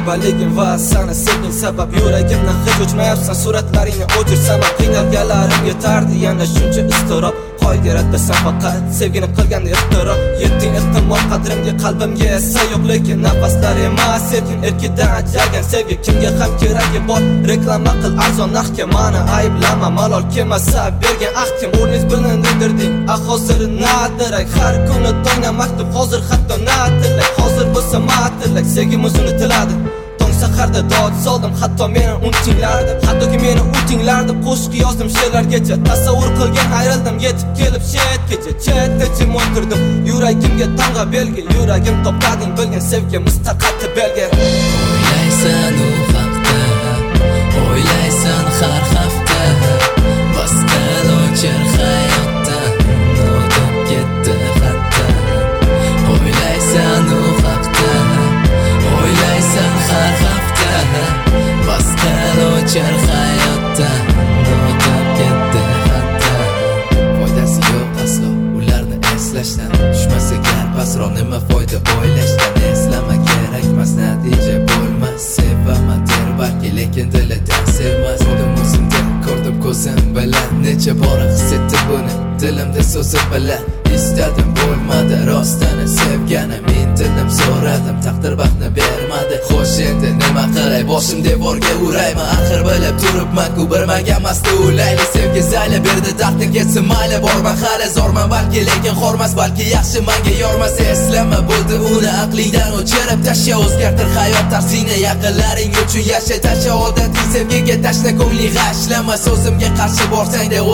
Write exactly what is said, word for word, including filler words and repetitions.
Talabaligim va sana sevging sabab yuragimni hech o'chmayapsan. Suratlaringni o'chirsam qiynalganlarim yetardi. Yana shuncha iztirob qo'ygarat desam faqat sevgini qilganda ixtiro. Yetding ehtimol qadrimga, qalbimga esa yo'q, lekin nafaslar emas erkin erkidan ajralgan sevgi kimga ham keragi bor. Reklama qil arzon narxga, mani ayblama, malol kelmasa bergan ahdim. O'rningiz bilan dindirding, a hozir nadirak. Har kuni tongda maktub, hozir hatto natilak. Hozir bo'lsa matilak, sevgimiz unutiladi. Tong saharda dod soldim, hatto meni unutinglardi. Hattoki meni unutinglardi, qo'shiq yozdim she'rlargacha. Tasavvur qilgan ayrildim, yetib kelib chetgacha. Chetda jim o'tirdim, yuragimga tong'a belgi. Yuragim toplading bilgan sevgi mustaqilli belgi. O'ylaysan u haqda, o'ylaysan har hafta. Bas qil o'chir hayotdan, o'tib ketdi hatta. O'ylaysan u haqda, o'ylaysan har hafta. Bas qil o'chir hayotdan, o'tib ketdi hatta. Foydasi yo'q aslo ularni eslashdan. Tushmasa gar pasroq, nima foyda o'ylashdan. Eslama kerakmas, natija bo'lmas. Sevaman der balki, lekin dilidan sevmas. O'zim o'zimda ko'rdim ko'zim bilan, necha bora his etdim buni dilimda so'zim bilan. Istadim bo'lmadi rostini sevganim, men dilim so'radim, taqdir baxtni bermadi. Xo'sh endi nima qilay, boshim devorga urayman. Axir bilib turibman-ku bir magamasti ulayli. Sevgi zayli berdi, darding ketsin mayli. Borman hali zorman balki, lekin xormas balki, yaxshi menga yormas. Eslama bo'ldi uni aqlingdan o'chirib tashla. O'zgartir hayot tarzingni, yaqinlaring uchun yasha. Tasha odatiy sevgiga, tashla ko'ngling g'ashlama. So'zimga qarshi borsang-da